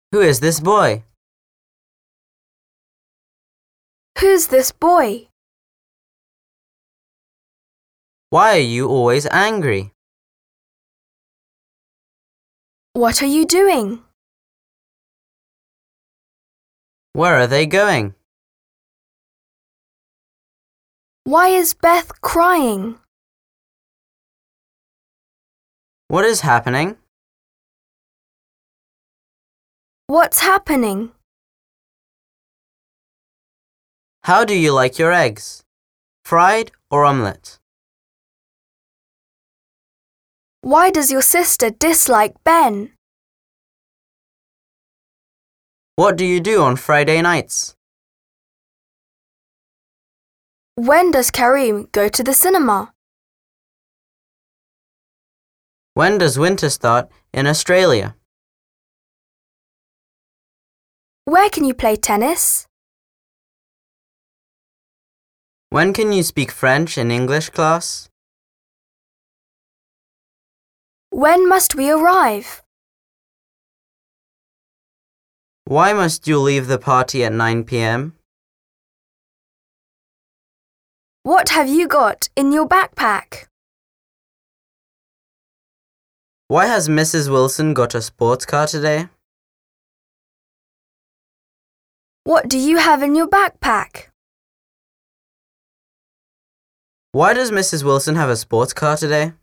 Who is this boy? Who's this boy? Why are you always angry? What are you doing? Where are they going? Why is Beth crying? What is happening? What's happening? How do you like your eggs? Fried or omelette? Why does your sister dislike Ben? What do you do on Friday nights? When does Kareem go to the cinema? When does winter start in Australia? Where can you play tennis? When can you speak French in English class? When must we arrive? Why must you leave the party at 9 p.m.? What have you got in your backpack? Why has Mrs. Wilson got a sports car today? What do you have in your backpack? Why does Mrs. Wilson have a sports car today?